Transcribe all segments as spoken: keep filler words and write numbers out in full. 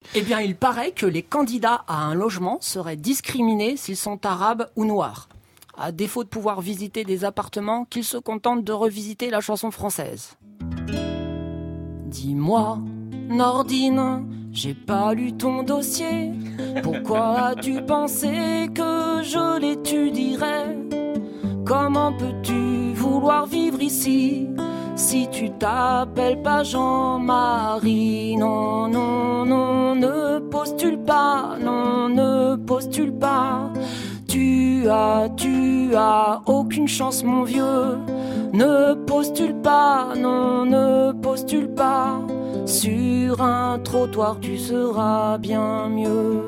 Eh bien, il paraît que les candidats à un logement seraient discriminés s'ils sont arabes ou noirs. À défaut de pouvoir visiter des appartements, qu'ils se contentent de revisiter la chanson française. Dis-moi, Nordine, j'ai pas lu ton dossier. Pourquoi as-tu pensé que je l'étudierais? Comment peux-tu vouloir vivre ici si tu t'appelles pas Jean-Marie? Non, non, non, ne postule pas, non, ne postule pas. Tu as, tu as aucune chance, mon vieux. Ne postule pas, non, ne postule pas. Sur un trottoir, tu seras bien mieux.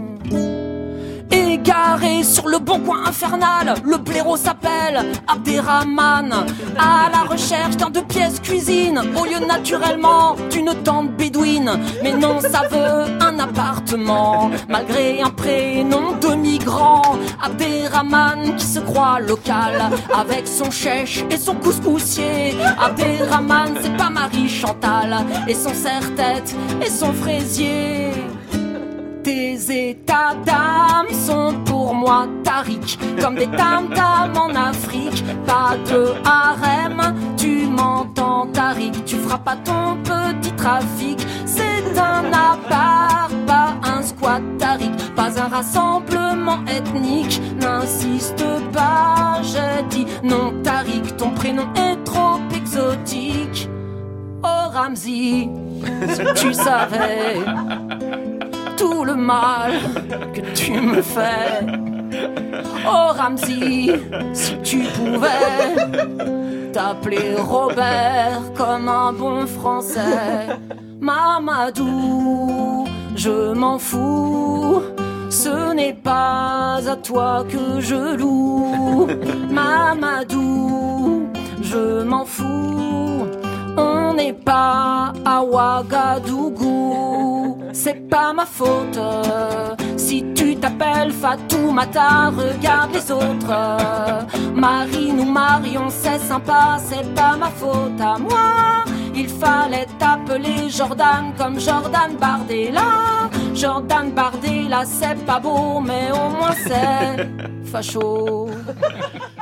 Égaré sur le bon coin infernal, le blaireau s'appelle Abderrahman. À la recherche d'un deux pièces cuisine, au lieu naturellement d'une tente bédouine. Mais non, ça veut un appartement, malgré un prénom de migrant. Abderrahman qui se croit local, avec son chèche et son couscoussier. Abderrahman, c'est pas Marie Chantal, et son serre-tête et son fraisier. Tes états d'âme sont pour moi Tariq, comme des tam-tams en Afrique. Pas de harem, tu m'entends Tariq, tu feras pas ton petit trafic. C'est un appart, pas un squat Tariq, pas un rassemblement ethnique. N'insiste pas, j'ai dit non Tariq, ton prénom est trop exotique. Oh Ramzi, si tu savais tout le mal que tu me fais. Oh Ramzi, si tu pouvais t'appeler Robert comme un bon français. Mamadou, je m'en fous, ce n'est pas à toi que je loue. Mamadou, je m'en fous, on n'est pas à Ouagadougou. C'est pas ma faute si tu t'appelles Fatoumata, regarde les autres. Marine ou Marion, c'est sympa, c'est pas ma faute à moi. Il fallait t'appeler Jordan comme Jordan Bardella. Jordan Bardella, c'est pas beau, mais au moins c'est facho.